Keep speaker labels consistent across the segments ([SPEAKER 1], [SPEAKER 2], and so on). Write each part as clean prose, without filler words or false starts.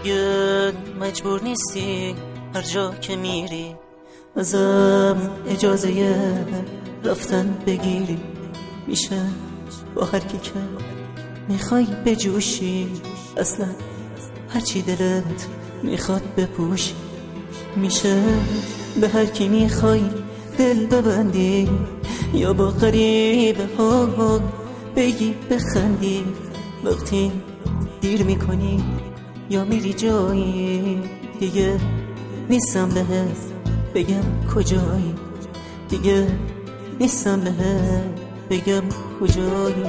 [SPEAKER 1] دیگه مجبور نیستی هر جا که میری ازم اجازه رفتن بگیری. میشه با هر کی که میخوای بجوشی، اصلا هرچی دلت میخواد بپوشی. میشه به هر کی میخوای دل ببندی، یا با غریبه ها بگی بخندی. وقتی دیر میکنی یا میری جایی، دیگه نیستم بهت بگم کجایی، دیگه نیستم بهت بگم کجایی.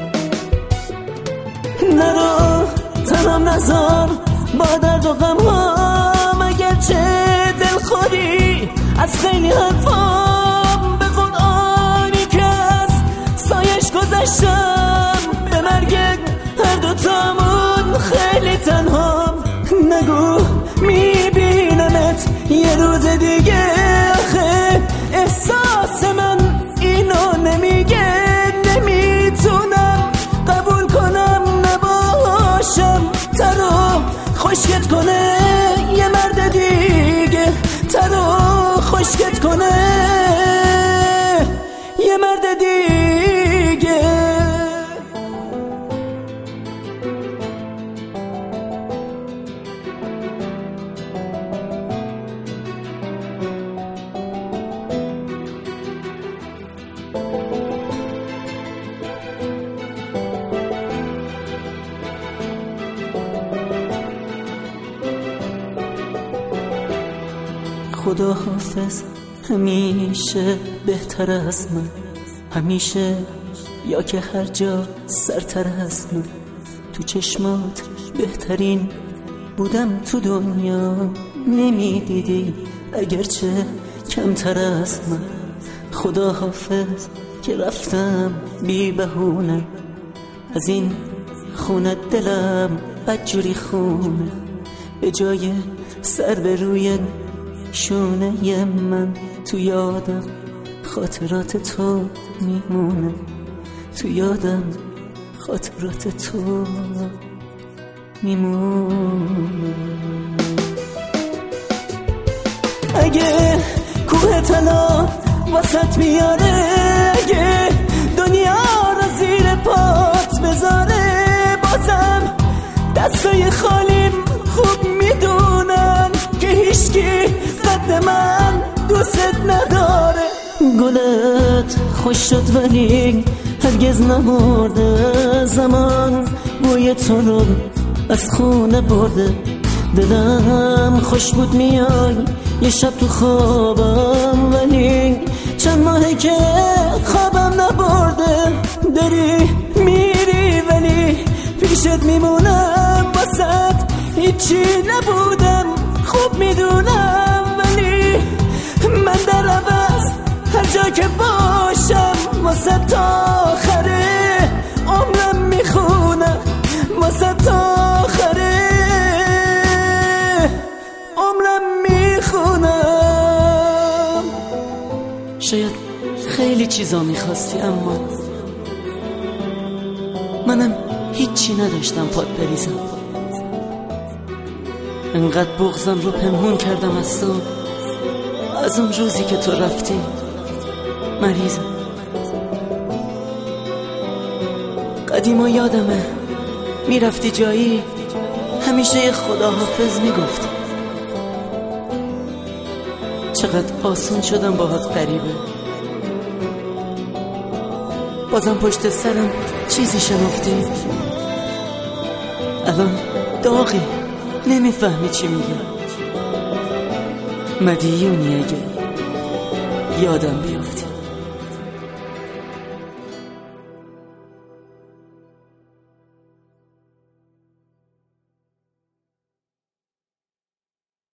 [SPEAKER 1] نرو تنم نذار با درد و غم هم، اگرچه دلخوری از خیلی حرفام. به قرآنی که از سایش گذشتم، به مرگ هر دوتامون خیلی تنهام. نگو میبینمت یه روز دیگه، آخه احساس من اینو نمیگه. نمیتونم قبول کنم نباشم ترو خشکت کنه یه مرد دیگه، ترو خشکت کنه یه مرد دیگه. خدا حافظ همیشه بهتر از من، همیشه یا که هر جا سرتر از من. تو چشمات بهترین بودم تو دنیا، نمیدیدی اگرچه کمتر از من. خدا حافظ که رفتم بی بهونه، از این خونه دلم بدجوری خونه. به جای سر به روی شونه من، تو یادم خاطرات تو میمونه، تو یادم خاطرات تو میمونه. اگه کوه طلا واسط میاره، اگه دنیا رو زیر پات بذاره، بازم دستای خالیم خوب میدونن که هیچکی قد من دوست نداره. گلت خوش شد ولی هرگز نمرده، زمان بوی تو رو از خونه برده. دلم خوش بود میای یه شب تو خوابم، ولی چند ماهه که خوابم نبرده. داری میری ولی پیشت میمونم، واسط هیچی نبودم خوب میدونم. ولی من در عوض هر جا که باشم واسه تا آخره عمرم میخونم، واسه تا آخره عمرم میخونم. شاید خیلی چیزا میخواستی، اما منم هیچی نداشتم پات بریزم. انقدر بغضم رو پنهون کردم از تو، از اون روزی که تو رفتی مریضم. قدیما یادمه میرفتی جایی، همیشه خداحافظ میگفتی. چقدر آسون شدم باهات غریبه، بازم پشت سرم چیزی شنفتی. الان داغی نمیفهمی چی میگم، مدیونی اگه یادم بیافتی.